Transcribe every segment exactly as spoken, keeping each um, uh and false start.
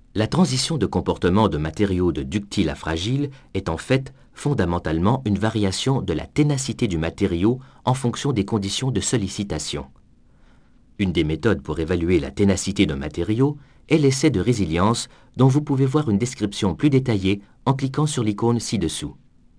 La transition de comportement de matériaux de ductiles à fragiles est en fait fondamentalement une variation de la ténacité du matériau en fonction des conditions de sollicitation. Une des méthodes pour évaluer la ténacité d'un matériau est l'essai de résilience dont vous pouvez voir une description plus détaillée en cliquant sur l'icône ci-dessous.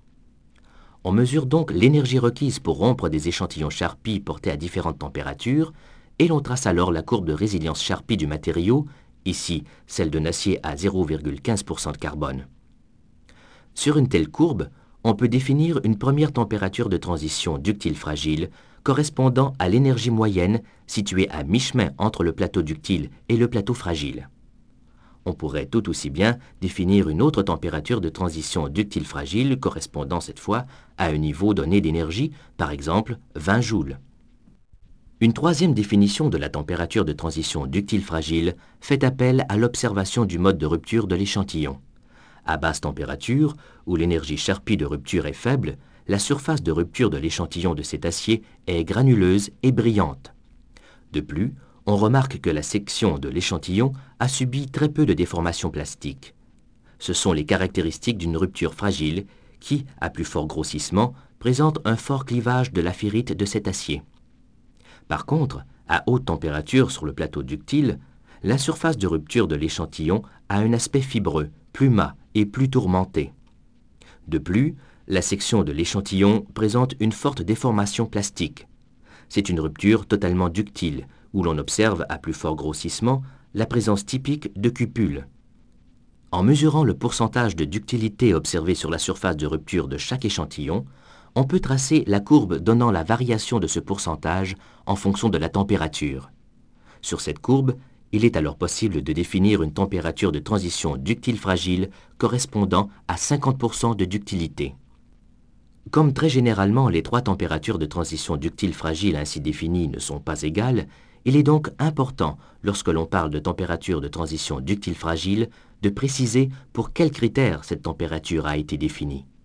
On mesure donc l'énergie requise pour rompre des échantillons Charpy portés à différentes températures et l'on trace alors la courbe de résilience Charpy du matériau, ici celle d'un acier à zéro virgule quinze pour cent de carbone. Sur une telle courbe, on peut définir une première température de transition ductile fragile correspondant à l'énergie moyenne située à mi-chemin entre le plateau ductile et le plateau fragile. On pourrait tout aussi bien définir une autre température de transition ductile fragile correspondant cette fois à un niveau donné d'énergie, par exemple vingt joules. Une troisième définition de la température de transition ductile fragile fait appel à l'observation du mode de rupture de l'échantillon. À basse température, où l'énergie Charpy de rupture est faible, la surface de rupture de l'échantillon de cet acier est granuleuse et brillante. De plus, on remarque que la section de l'échantillon a subi très peu de déformations plastiques. Ce sont les caractéristiques d'une rupture fragile qui, à plus fort grossissement, présente un fort clivage de la ferrite de cet acier. Par contre, à haute température sur le plateau ductile, la surface de rupture de l'échantillon a un aspect fibreux, plus mat et plus tourmenté. De plus, la section de l'échantillon présente une forte déformation plastique. C'est une rupture totalement ductile, où l'on observe à plus fort grossissement la présence typique de cupules. En mesurant le pourcentage de ductilité observé sur la surface de rupture de chaque échantillon, on peut tracer la courbe donnant la variation de ce pourcentage en fonction de la température. Sur cette courbe, il est alors possible de définir une température de transition ductile fragile correspondant à cinquante pour cent de ductilité. Comme très généralement les trois températures de transition ductile fragile ainsi définies ne sont pas égales, il est donc important, lorsque l'on parle de température de transition ductile fragile, de préciser pour quels critères cette température a été définie.